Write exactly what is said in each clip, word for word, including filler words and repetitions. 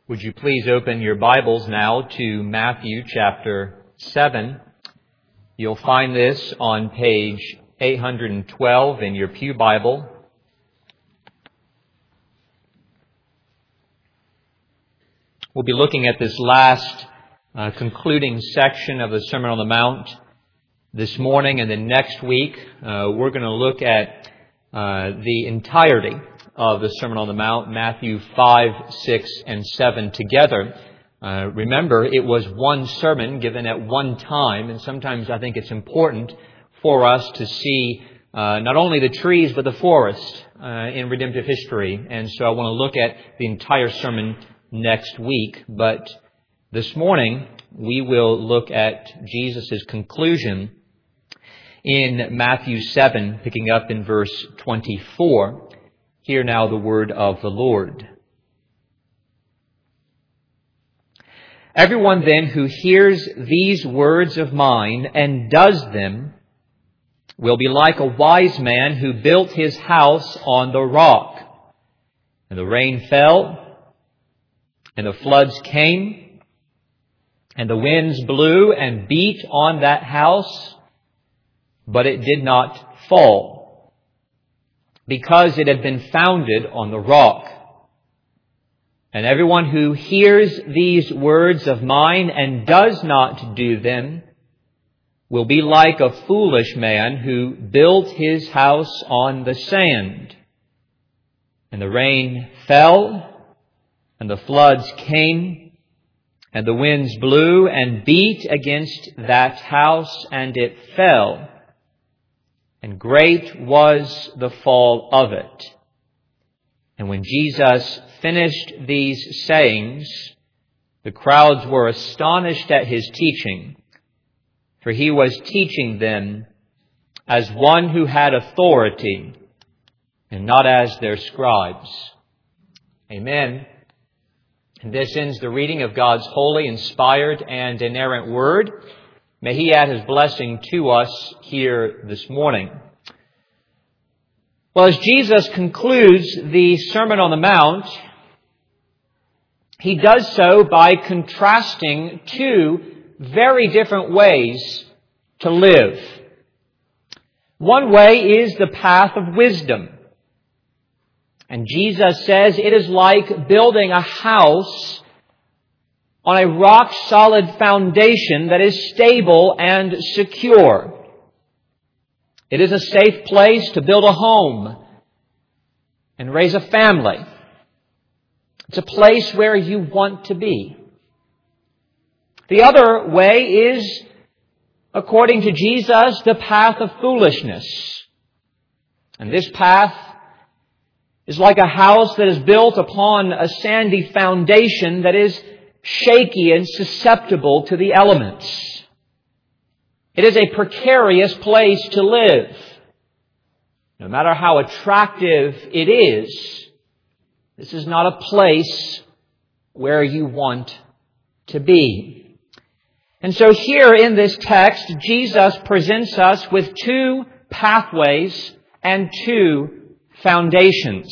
Would you please open your Bibles now to Matthew chapter seven. You'll find this on page eight hundred twelve in your Pew Bible. We'll be looking at this last uh, concluding section of the Sermon on the Mount this morning, and then next week uh, we're going to look at uh, the entirety of the Sermon on the Mount, Matthew five, six, and seven together. Uh, remember, it was one sermon given at one time, and sometimes I think it's important for us to see uh, not only the trees but the forest uh, in redemptive history. And so I want to look at the entire sermon next week. But this morning, we will look at Jesus' conclusion in Matthew seven, picking up in verse twenty-four. Hear now the word of the Lord. Everyone then who hears these words of mine and does them will be like a wise man who built his house on the rock. And the rain fell, and the floods came, and the winds blew and beat on that house, but it did not fall, because it had been founded on the rock. And everyone who hears these words of mine and does not do them will be like a foolish man who built his house on the sand. And the rain fell, and the floods came, and the winds blew and beat against that house, and it fell. And great was the fall of it. And when Jesus finished these sayings, the crowds were astonished at his teaching, for he was teaching them as one who had authority, and not as their scribes. Amen. And this ends the reading of God's holy, inspired, and inerrant word. May He add His blessing to us here this morning. Well, as Jesus concludes the Sermon on the Mount, He does so by contrasting two very different ways to live. One way is the path of wisdom. And Jesus says it is like building a house on a rock-solid foundation that is stable and secure. It is a safe place to build a home and raise a family. It's a place where you want to be. The other way is, according to Jesus, the path of foolishness. And this path is like a house that is built upon a sandy foundation that is shaky and susceptible to the elements. It is a precarious place to live. No matter how attractive it is, this is not a place where you want to be. And so here in this text, Jesus presents us with two pathways and two foundations.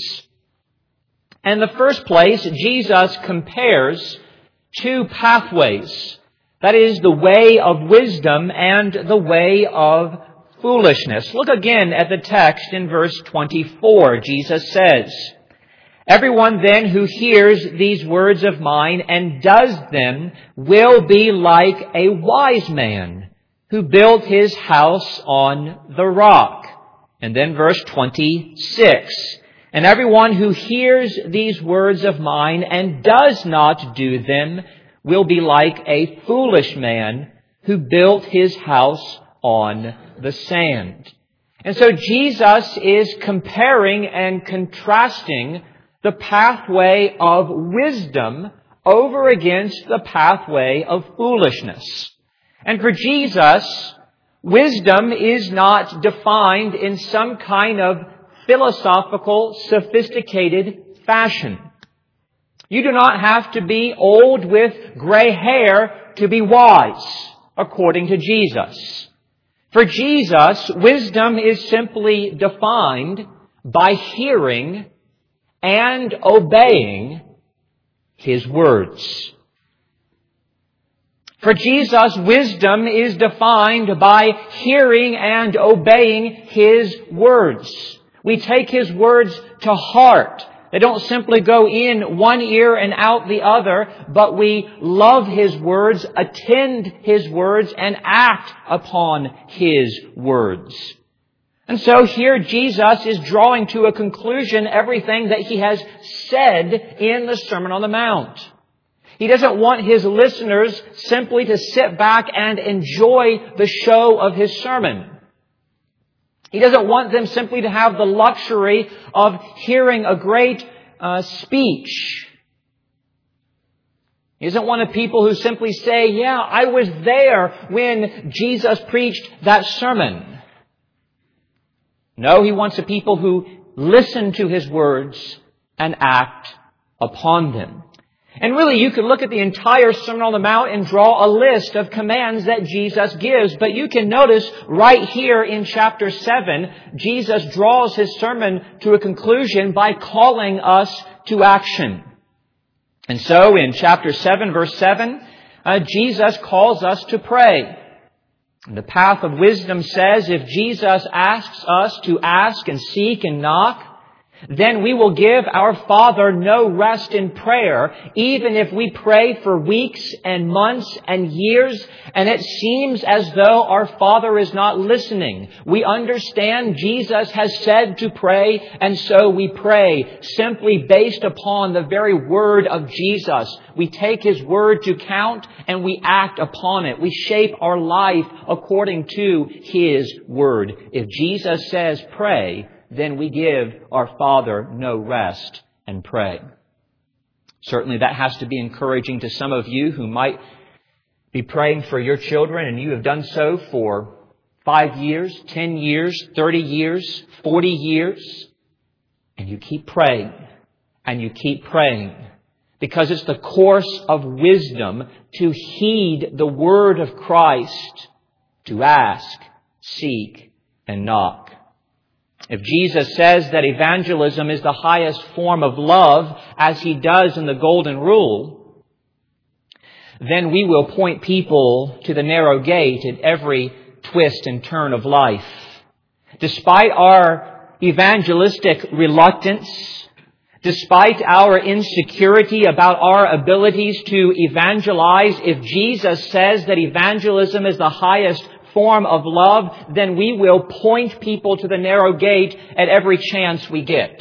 In the first place, Jesus compares two pathways. That is the way of wisdom and the way of foolishness. Look again at the text in verse twenty-four. Jesus says, "Everyone then who hears these words of mine and does them will be like a wise man who built his house on the rock." And then verse twenty-six. "And everyone who hears these words of mine and does not do them will be like a foolish man who built his house on the sand." And so Jesus is comparing and contrasting the pathway of wisdom over against the pathway of foolishness. And for Jesus, wisdom is not defined in some kind of philosophical, sophisticated fashion. You do not have to be old with gray hair to be wise, according to Jesus. For Jesus, wisdom is simply defined by hearing and obeying His words. For Jesus, wisdom is defined by hearing and obeying His words. We take His words to heart. They don't simply go in one ear and out the other, but we love His words, attend His words, and act upon His words. And so here Jesus is drawing to a conclusion everything that He has said in the Sermon on the Mount. He doesn't want His listeners simply to sit back and enjoy the show of His sermon. He doesn't want them simply to have the luxury of hearing a great uh, speech. He doesn't want a people who simply say, yeah, I was there when Jesus preached that sermon. No, He wants a people who listen to His words and act upon them. And really, you could look at the entire Sermon on the Mount and draw a list of commands that Jesus gives. But you can notice right here in chapter seven, Jesus draws His sermon to a conclusion by calling us to action. And so in chapter seven, verse seven, uh, Jesus calls us to pray. And the path of wisdom says if Jesus asks us to ask and seek and knock, then we will give our Father no rest in prayer, even if we pray for weeks and months and years, and it seems as though our Father is not listening. We understand Jesus has said to pray, and so we pray, simply based upon the very word of Jesus. We take His word to count, and we act upon it. We shape our life according to His word. If Jesus says pray, then we give our Father no rest and pray. Certainly that has to be encouraging to some of you who might be praying for your children, and you have done so for five years, ten years, thirty years, forty years, and you keep praying, and you keep praying, because it's the course of wisdom to heed the word of Christ, to ask, seek, and knock. If Jesus says that evangelism is the highest form of love, as He does in the Golden Rule, then we will point people to the narrow gate at every twist and turn of life. Despite our evangelistic reluctance, despite our insecurity about our abilities to evangelize, if Jesus says that evangelism is the highest form of love, then we will point people to the narrow gate at every chance we get.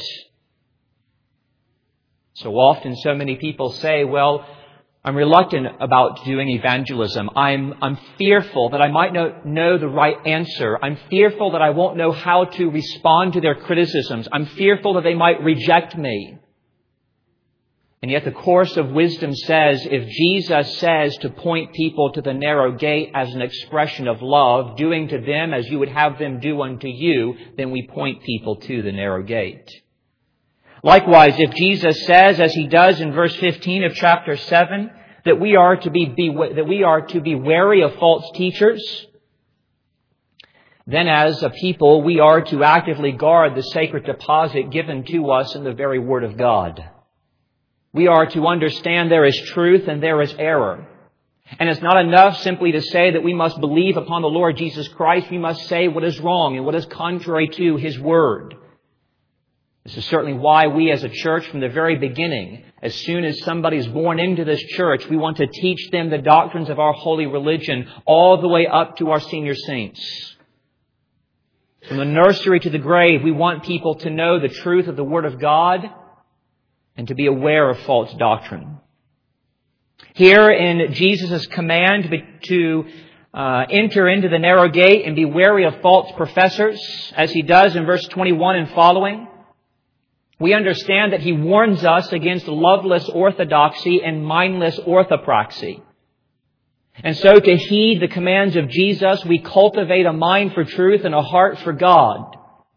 So often so many people say, well, I'm reluctant about doing evangelism. I'm, I'm fearful that I might not know the right answer. I'm fearful that I won't know how to respond to their criticisms. I'm fearful that they might reject me. And yet the course of wisdom says, if Jesus says to point people to the narrow gate as an expression of love, doing to them as you would have them do unto you, then we point people to the narrow gate. Likewise, if Jesus says, as He does in verse fifteen of chapter seven, that we are to be, be that we are to be wary of false teachers, then as a people we are to actively guard the sacred deposit given to us in the very Word of God. We are to understand there is truth and there is error. And it's not enough simply to say that we must believe upon the Lord Jesus Christ. We must say what is wrong and what is contrary to His Word. This is certainly why we as a church from the very beginning, as soon as somebody is born into this church, we want to teach them the doctrines of our holy religion all the way up to our senior saints. From the nursery to the grave, we want people to know the truth of the Word of God and to be aware of false doctrine. Here in Jesus' command to uh, enter into the narrow gate and be wary of false professors, as He does in verse twenty-one and following, we understand that He warns us against loveless orthodoxy and mindless orthopraxy. And so to heed the commands of Jesus, we cultivate a mind for truth and a heart for God.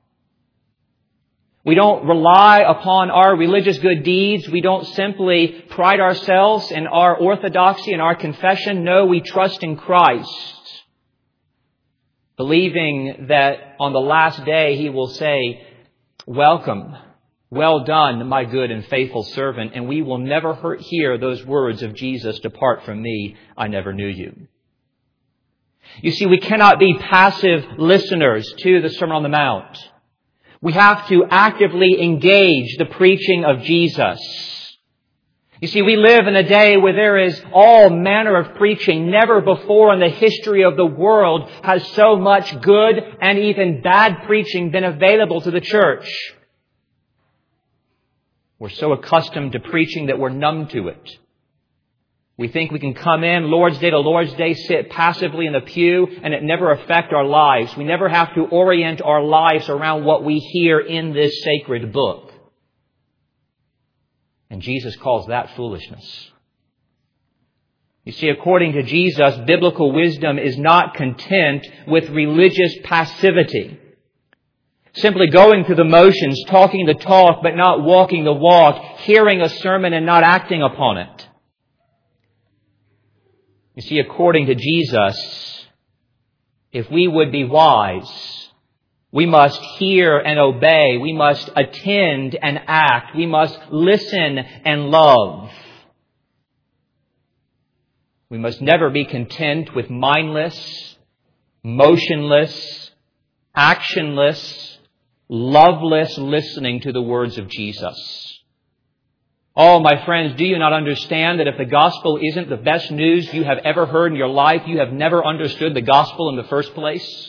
We don't rely upon our religious good deeds. We don't simply pride ourselves in our orthodoxy and our confession. No, we trust in Christ, believing that on the last day He will say, welcome, Well done, my good and faithful servant, and we will never hear those words of Jesus, depart from me, I never knew you. You see, we cannot be passive listeners to the Sermon on the Mount. We have to actively engage the preaching of Jesus. You see, we live in a day where there is all manner of preaching. Never before in the history of the world has so much good and even bad preaching been available to the church. We're so accustomed to preaching that we're numb to it. We think we can come in Lord's Day to Lord's Day, sit passively in the pew, and it never affect our lives. We never have to orient our lives around what we hear in this sacred book. And Jesus calls that foolishness. You see, according to Jesus, biblical wisdom is not content with religious passivity. Simply going through the motions, talking the talk, but not walking the walk, hearing a sermon and not acting upon it. You see, according to Jesus, if we would be wise, we must hear and obey. We must attend and act. We must listen and love. We must never be content with mindless, motionless, actionless, loveless listening to the words of Jesus. Oh, my friends, do you not understand that if the gospel isn't the best news you have ever heard in your life, you have never understood the gospel in the first place?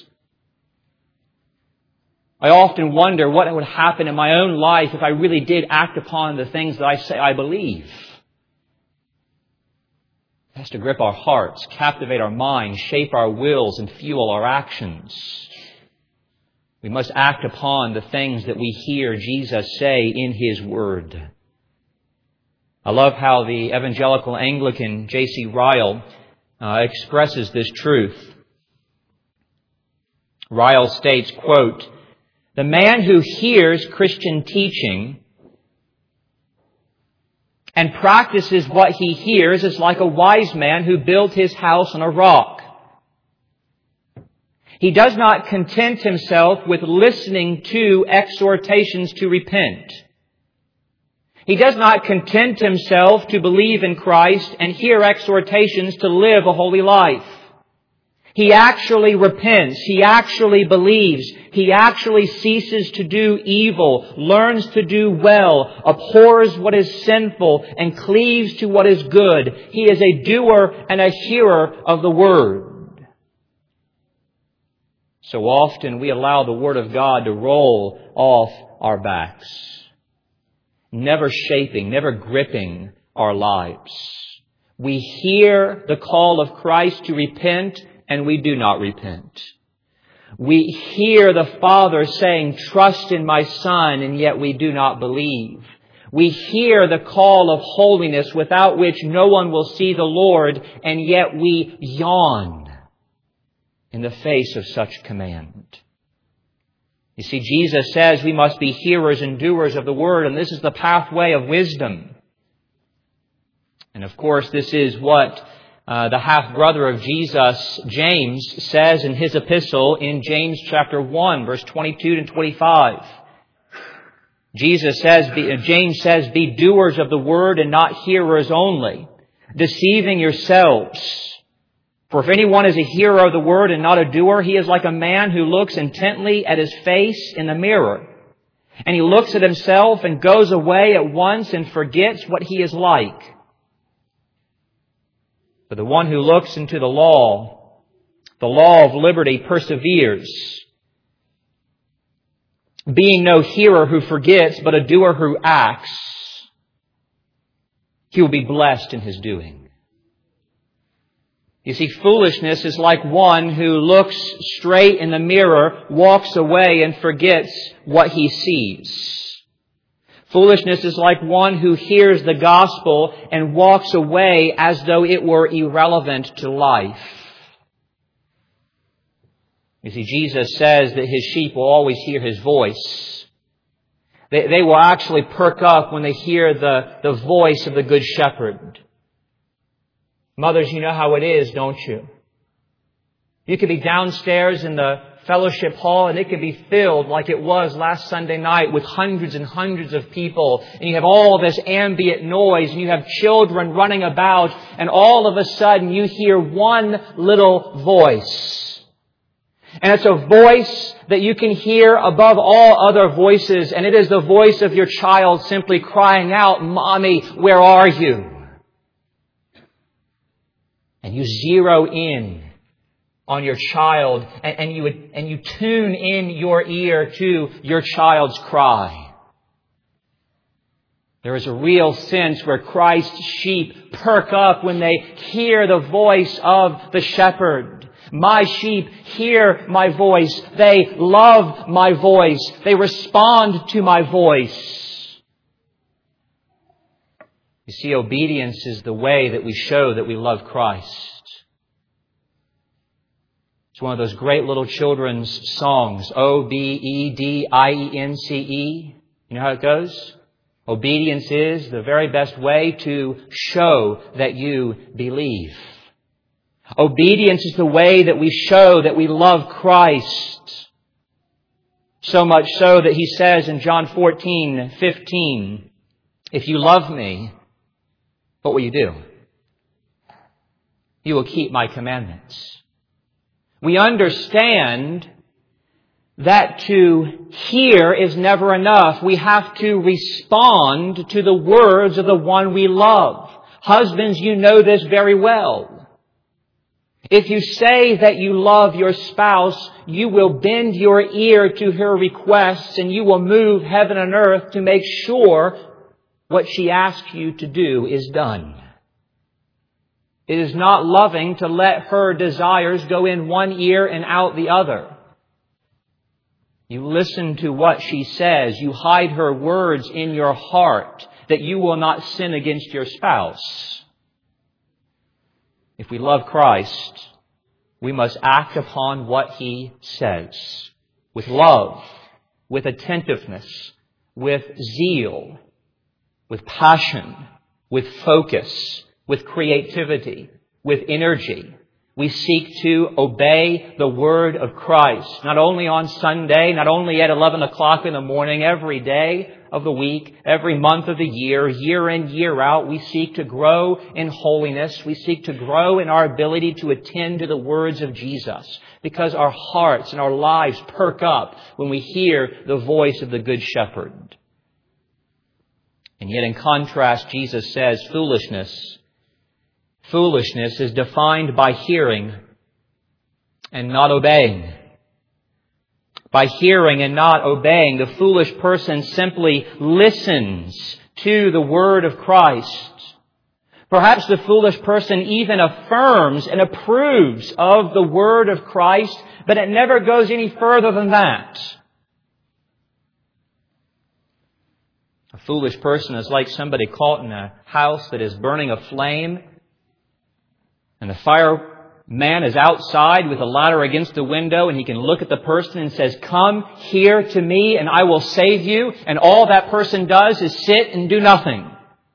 I often wonder what would happen in my own life if I really did act upon the things that I say I believe. It has to grip our hearts, captivate our minds, shape our wills, and fuel our actions. We must act upon the things that we hear Jesus say in His Word. I love how the evangelical Anglican J C Ryle uh, expresses this truth. Ryle states, quote, "The man who hears Christian teaching and practices what he hears is like a wise man who built his house on a rock. He does not content himself with listening to exhortations to repent. He does not content himself to believe in Christ and hear exhortations to live a holy life. He actually repents. He actually believes. He actually ceases to do evil, learns to do well, abhors what is sinful, and cleaves to what is good. He is a doer and a hearer of the Word." So often we allow the Word of God to roll off our backs, never shaping, never gripping our lives. We hear the call of Christ to repent, and we do not repent. We hear the Father saying, "Trust in my Son," and yet we do not believe. We hear the call of holiness without which no one will see the Lord, and yet we yawn in the face of such command. You see, Jesus says we must be hearers and doers of the Word, and this is the pathway of wisdom. And of course, this is what uh, the half-brother of Jesus, James, says in his epistle in James chapter one, verse twenty-two to twenty-five. Jesus says, James says, "Be doers of the Word and not hearers only, deceiving yourselves. For if anyone is a hearer of the Word and not a doer, he is like a man who looks intently at his face in the mirror. And he looks at himself and goes away at once and forgets what he is like. But the one who looks into the law, the law of liberty, perseveres, being no hearer who forgets, but a doer who acts, he will be blessed in his doing." You see, foolishness is like one who looks straight in the mirror, walks away, and forgets what he sees. Foolishness is like one who hears the gospel and walks away as though it were irrelevant to life. You see, Jesus says that His sheep will always hear His voice. They, they will actually perk up when they hear the, the voice of the Good Shepherd. Mothers, you know how it is, don't you? You could be downstairs in the fellowship hall, and it could be filled like it was last Sunday night with hundreds and hundreds of people. And you have all this ambient noise, and you have children running about, and all of a sudden you hear one little voice. And it's a voice that you can hear above all other voices, and it is the voice of your child simply crying out, "Mommy, where are you?" And you zero in on your child, and, and you and you tune in your ear to your child's cry. There is a real sense where Christ's sheep perk up when they hear the voice of the shepherd. My sheep hear my voice. They love my voice. They respond to my voice. You see, obedience is the way that we show that we love Christ. It's one of those great little children's songs, O B E D I E N C E. You know how it goes? Obedience is the very best way to show that you believe. Obedience is the way that we show that we love Christ. So much so that He says in John fourteen fifteen, "If you love me, what will you do? You will keep my commandments." We understand that to hear is never enough. We have to respond to the words of the one we love. Husbands, you know this very well. If you say that you love your spouse, you will bend your ear to her requests, and you will move heaven and earth to make sure what she asks you to do is done. It is not loving to let her desires go in one ear and out the other. You listen to what she says. You hide her words in your heart that you will not sin against your spouse. If we love Christ, we must act upon what He says with love, with attentiveness, with zeal, with passion, with focus, with creativity, with energy. We seek to obey the Word of Christ, not only on Sunday, not only at eleven o'clock in the morning, every day of the week, every month of the year, year in, year out. We seek to grow in holiness. We seek to grow in our ability to attend to the words of Jesus, because our hearts and our lives perk up when we hear the voice of the Good Shepherd. And yet in contrast, Jesus says foolishness Foolishness is defined by hearing and not obeying. By hearing and not obeying, the foolish person simply listens to the word of Christ. Perhaps the foolish person even affirms and approves of the word of Christ, but it never goes any further than that. A foolish person is like somebody caught in a house that is burning a flame, and the fireman is outside with a ladder against the window, and he can look at the person and says, "Come here to me and I will save you." And all that person does is sit and do nothing.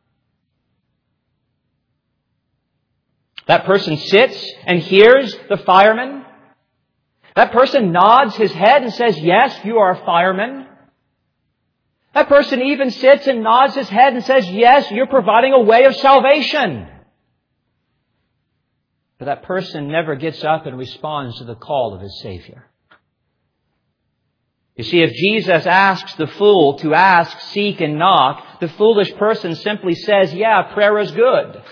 That person sits and hears the fireman. That person nods his head and says, "Yes, you are a fireman." That person even sits and nods his head and says, "Yes, you're providing a way of salvation." But that person never gets up and responds to the call of his Savior. You see, if Jesus asks the fool to ask, seek, and knock, the foolish person simply says, "Yeah, prayer is good,"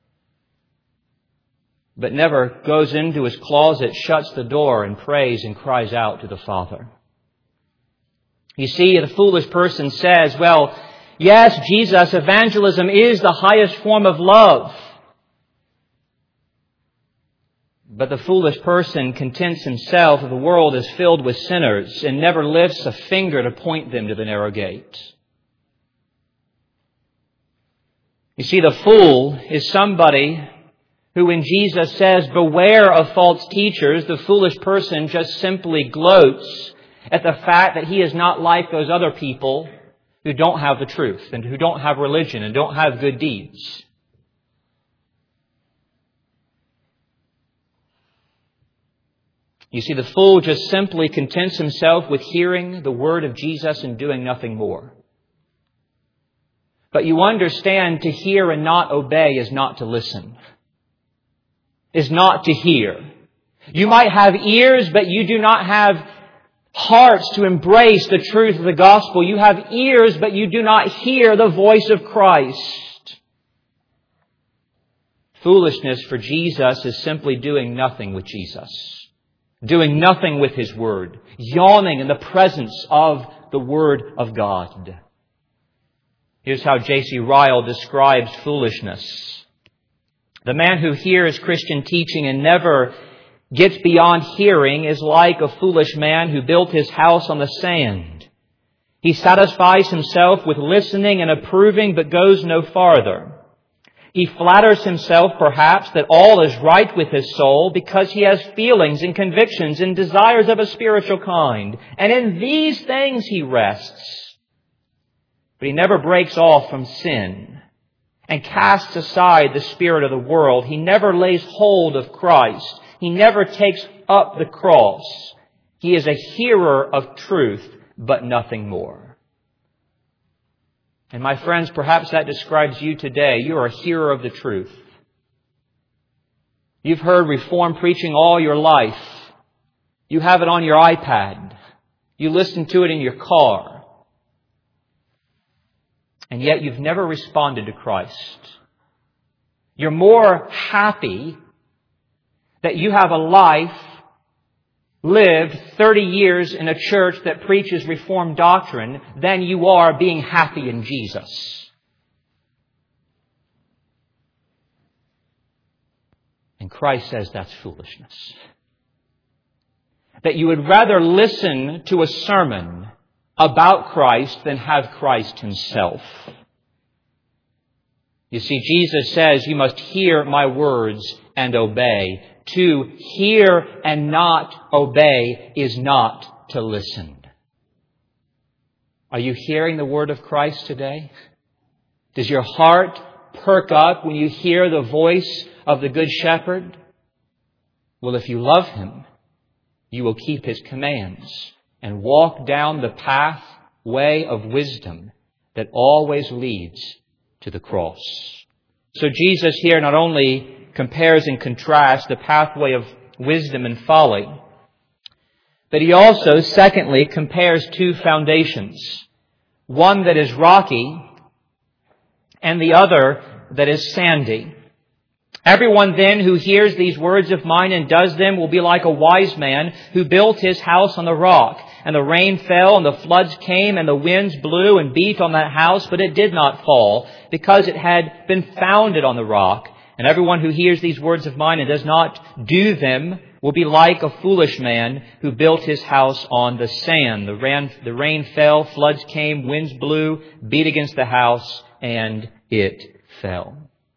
but never goes into his closet, shuts the door, and prays and cries out to the Father. You see, the foolish person says, "Well, yes, Jesus, evangelism is the highest form of love." But the foolish person contents himself that the world is filled with sinners and never lifts a finger to point them to the narrow gate. You see, the fool is somebody who, when Jesus says, "Beware of false teachers," the foolish person just simply gloats at the fact that he is not like those other people who don't have the truth and who don't have religion and don't have good deeds. You see, the fool just simply contents himself with hearing the word of Jesus and doing nothing more. But you understand, to hear and not obey is not to listen, is not to hear. You might have ears, but you do not have hearts to embrace the truth of the gospel. You have ears, but you do not hear the voice of Christ. Foolishness for Jesus is simply doing nothing with Jesus, doing nothing with His Word, yawning in the presence of the Word of God. Here's how J C Ryle describes foolishness. The man who hears Christian teaching and never gets beyond hearing is like a foolish man who built his house on the sand. He satisfies himself with listening and approving, but goes no farther. He flatters himself, perhaps, that all is right with his soul because he has feelings and convictions and desires of a spiritual kind. And in these things he rests. But he never breaks off from sin and casts aside the spirit of the world. He never lays hold of Christ. He never takes up the cross. He is a hearer of truth, but nothing more. And my friends, perhaps that describes you today. You are a hearer of the truth. You've heard Reformed preaching all your life. You have it on your iPad. You listen to it in your car. And yet you've never responded to Christ. You're more happy that you have a life lived thirty years in a church that preaches Reformed doctrine than you are being happy in Jesus. And Christ says that's foolishness. That you would rather listen to a sermon about Christ than have Christ Himself. You see, Jesus says you must hear my words and obey. To hear and not obey is not to listen. Are you hearing the word of Christ today? Does your heart perk up when you hear the voice of the Good Shepherd? Well, if you love Him, you will keep His commands and walk down the pathway of wisdom that always leads to the cross. So Jesus here not only compares and contrasts the pathway of wisdom and folly, but He also, secondly, compares two foundations. One that is rocky and the other that is sandy. Everyone then who hears these words of mine and does them will be like a wise man who built his house on the rock. And the rain fell, and the floods came, and the winds blew and beat on that house, but it did not fall, because it had been founded on the rock. And everyone who hears these words of mine and does not do them will be like a foolish man who built his house on the sand. The rain, the rain fell, floods came, winds blew, beat against the house, and it fell.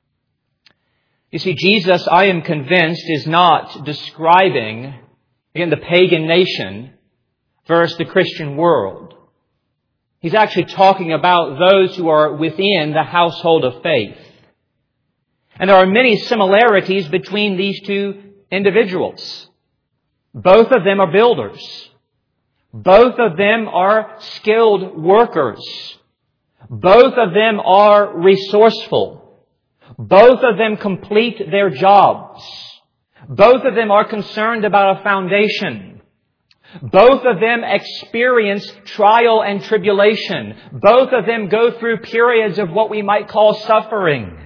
You see, Jesus, I am convinced, is not describing, again, the pagan nation versus the Christian world. He's actually talking about those who are within the household of faith. And there are many similarities between these two individuals. Both of them are builders. Both of them are skilled workers. Both of them are resourceful. Both of them complete their jobs. Both of them are concerned about a foundation. Both of them experience trial and tribulation. Both of them go through periods of what we might call suffering.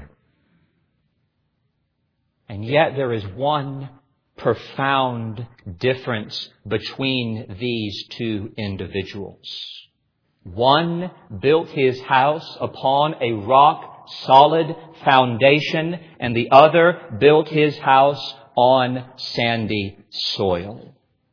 And yet there is one profound difference between these two individuals. One built his house upon a rock-solid foundation, and the other built his house on sandy soil.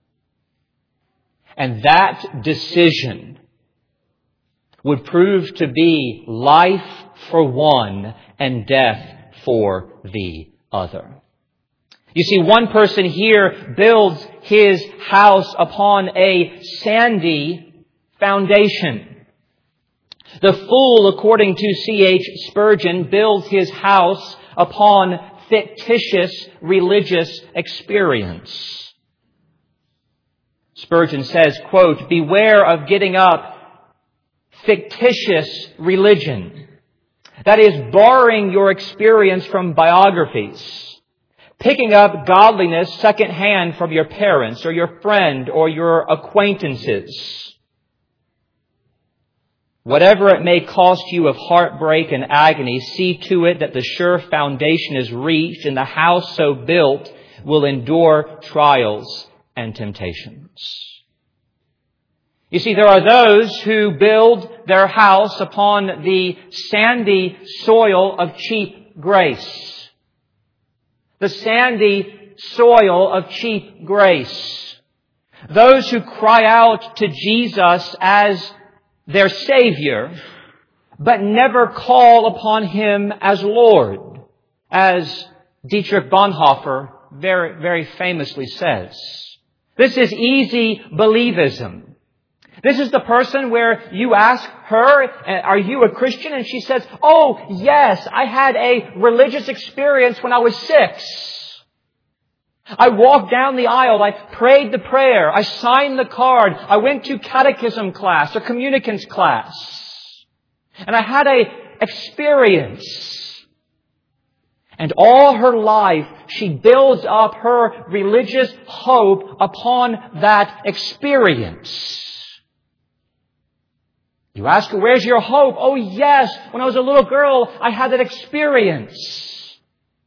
And that decision would prove to be life for one and death for the other. You see, one person here builds his house upon a sandy foundation. The fool, according to C H Spurgeon, builds his house upon fictitious religious experience. Spurgeon says, quote, "Beware of getting up fictitious religion. That is, borrowing your experience from biographies, picking up godliness secondhand from your parents or your friend or your acquaintances. Whatever it may cost you of heartbreak and agony, see to it that the sure foundation is reached and the house so built will endure trials and temptations." You see, there are those who build their house upon the sandy soil of cheap grace. The sandy soil of cheap grace. Those who cry out to Jesus as their Savior, but never call upon Him as Lord, as Dietrich Bonhoeffer very, very famously says. This is easy believism. This is the person where you ask her, "Are you a Christian?" And she says, "Oh, yes, I had a religious experience when I was six. I walked down the aisle. I prayed the prayer. I signed the card. I went to catechism class or communicants class. And I had a experience." And all her life, she builds up her religious hope upon that experience. You ask her, "Where's your hope?" "Oh, yes, when I was a little girl, I had that experience."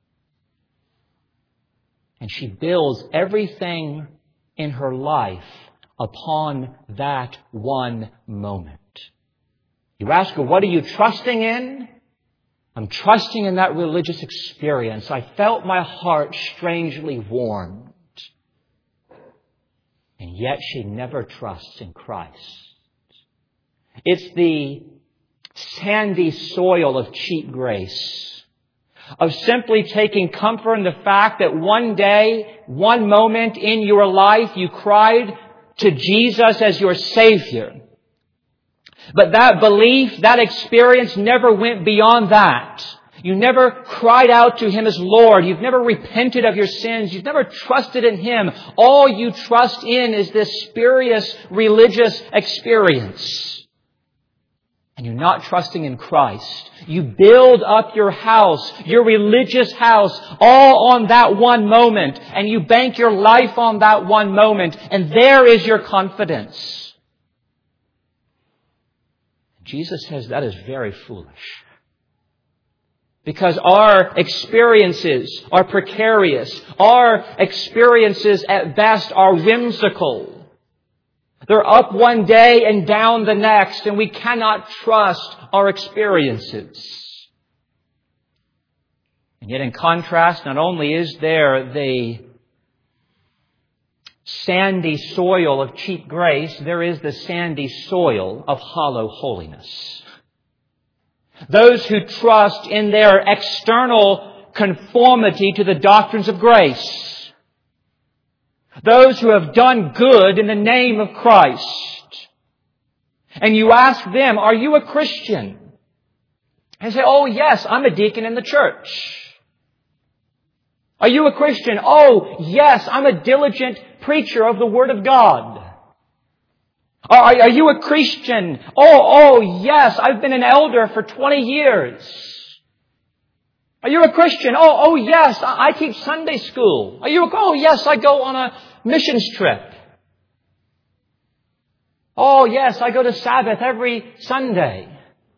And she builds everything in her life upon that one moment. You ask her, "What are you trusting in?" "I'm trusting in that religious experience. I felt my heart strangely warmed." And yet she never trusts in Christ. It's the sandy soil of cheap grace, of simply taking comfort in the fact that one day, one moment in your life, you cried to Jesus as your Savior. But that belief, that experience never went beyond that. You never cried out to Him as Lord. You've never repented of your sins. You've never trusted in Him. All you trust in is this spurious religious experience. And you're not trusting in Christ. You build up your house, your religious house, all on that one moment. And you bank your life on that one moment. And there is your confidence. Jesus says that is very foolish. Because our experiences are precarious. Our experiences at best are whimsical. They're up one day and down the next, and we cannot trust our experiences. And yet in contrast, not only is there the sandy soil of cheap grace, there is the sandy soil of hollow holiness. Those who trust in their external conformity to the doctrines of grace. Those who have done good in the name of Christ. And you ask them, "Are you a Christian?" And say, "Oh, yes, I'm a deacon in the church." "Are you a Christian?" "Oh, yes, I'm a diligent preacher of the Word of God." Are, are you a Christian? "Oh, oh, yes, I've been an elder for twenty years. Are you a Christian? Oh, oh, yes, I, I teach Sunday school. Are you a, oh, yes, I go on a missions trip. Oh, yes, I go to Sabbath every Sunday."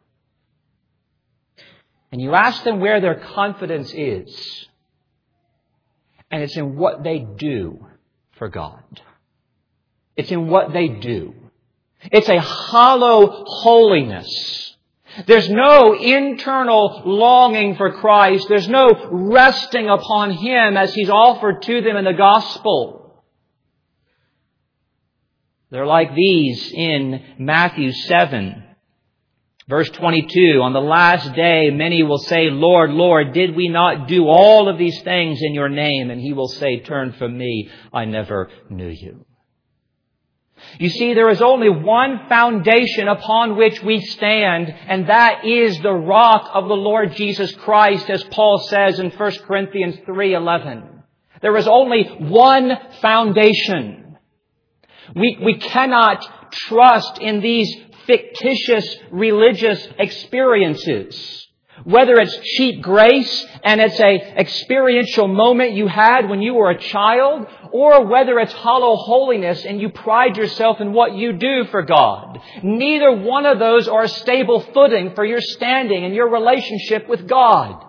And you ask them where their confidence is. And it's in what they do for God. It's in what they do. It's a hollow holiness. There's no internal longing for Christ. There's no resting upon Him as He's offered to them in the gospel. They're like these in Matthew seven, verse twenty-two. "On the last day, many will say, 'Lord, Lord, did we not do all of these things in your name?' And He will say, 'Turn from me, I never knew you.'" You see, there is only one foundation upon which we stand, and that is the rock of the Lord Jesus Christ, as Paul says in First Corinthians three eleven. There is only one foundation. We, we cannot trust in these fictitious religious experiences. Whether it's cheap grace and it's a experiential moment you had when you were a child, or whether it's hollow holiness and you pride yourself in what you do for God. Neither one of those are a stable footing for your standing and your relationship with God.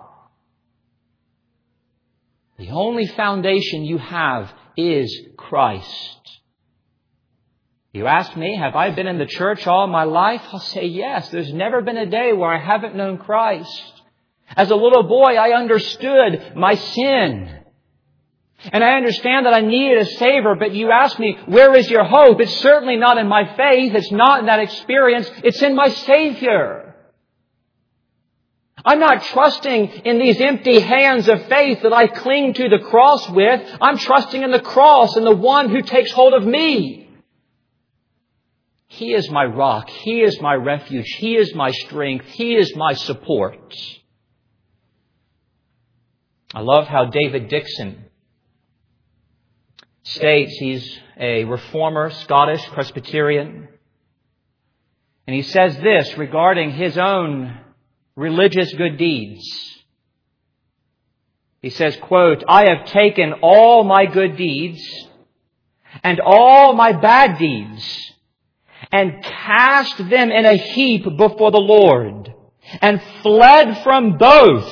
The only foundation you have is Christ. You ask me, have I been in the church all my life? I'll say yes. There's never been a day where I haven't known Christ. As a little boy, I understood my sin. And I understand that I needed a Savior, but you ask me, where is your hope? It's certainly not in my faith. It's not in that experience. It's in my Savior. I'm not trusting in these empty hands of faith that I cling to the cross with. I'm trusting in the cross and the one who takes hold of me. He is my rock. He is my refuge. He is my strength. He is my support. I love how David Dixon states, he's a reformer, Scottish Presbyterian. And he says this regarding his own religious good deeds. He says, quote, "I have taken all my good deeds and all my bad deeds and cast them in a heap before the Lord, and fled from both,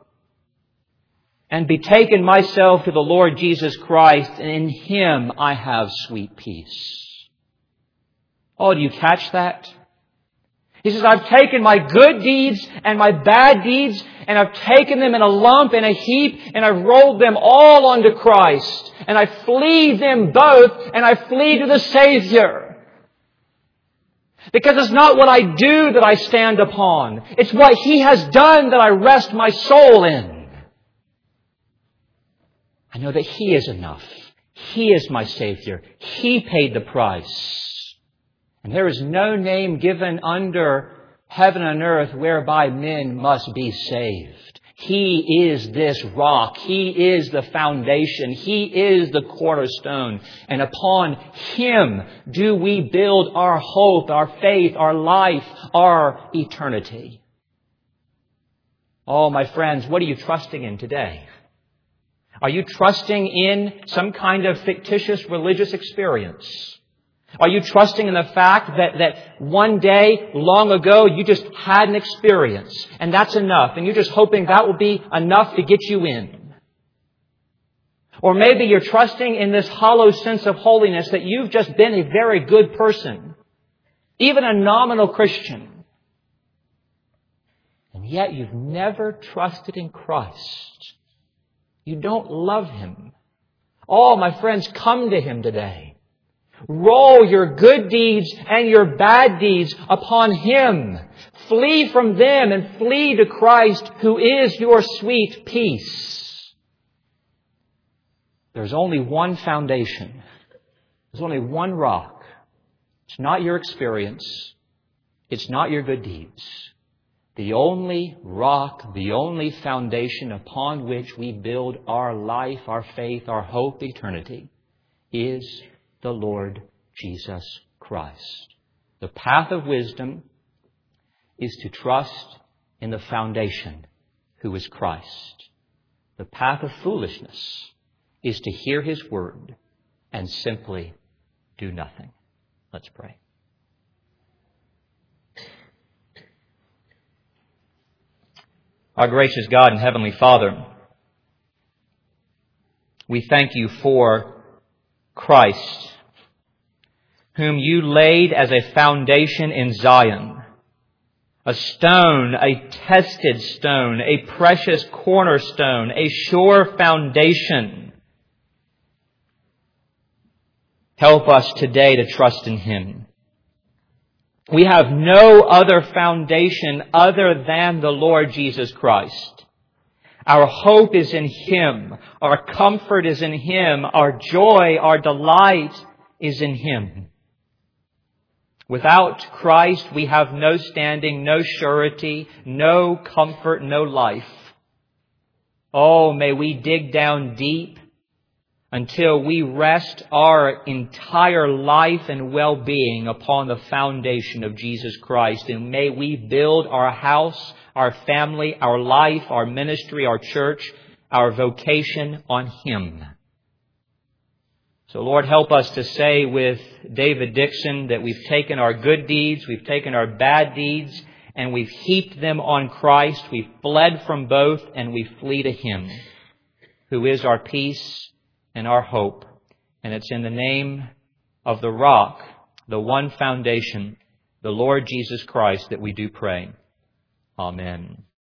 and betaken myself to the Lord Jesus Christ, and in Him I have sweet peace." Oh, do you catch that? He says, I've taken my good deeds and my bad deeds, and I've taken them in a lump, in a heap, and I've rolled them all onto Christ. And I flee them both, and I flee to the Savior. Because it's not what I do that I stand upon. It's what He has done that I rest my soul in. I know that He is enough. He is my Savior. He paid the price. And there is no name given under heaven and earth whereby men must be saved. He is this rock. He is the foundation. He is the cornerstone. And upon Him do we build our hope, our faith, our life, our eternity. Oh, my friends, what are you trusting in today? Are you trusting in some kind of fictitious religious experience? Are you trusting in the fact that, that one day, long ago, you just had an experience and that's enough, and you're just hoping that will be enough to get you in? Or maybe you're trusting in this hollow sense of holiness that you've just been a very good person, even a nominal Christian, and yet you've never trusted in Christ. You don't love Him. Oh, my friends, come to Him today. Roll your good deeds and your bad deeds upon Him. Flee from them and flee to Christ, who is your sweet peace. There's only one foundation. There's only one rock. It's not your experience. It's not your good deeds. The only rock, the only foundation upon which we build our life, our faith, our hope, eternity, is the Lord Jesus Christ. The path of wisdom is to trust in the foundation, who is Christ. The path of foolishness is to hear His word and simply do nothing. Let's pray. Our gracious God and Heavenly Father, we thank You for Christ, whom You laid as a foundation in Zion, a stone, a tested stone, a precious cornerstone, a sure foundation. Help us today to trust in Him. We have no other foundation other than the Lord Jesus Christ. Our hope is in Him. Our comfort is in Him. Our joy, our delight is in Him. Without Christ, we have no standing, no surety, no comfort, no life. Oh, may we dig down deep until we rest our entire life and well-being upon the foundation of Jesus Christ. And may we build our house, our family, our life, our ministry, our church, our vocation on Him. So Lord, help us to say with David Dixon that we've taken our good deeds, we've taken our bad deeds, and we've heaped them on Christ. We've fled from both, and we flee to Him, who is our peace and our hope. And it's in the name of the rock, the one foundation, the Lord Jesus Christ, that we do pray. Amen.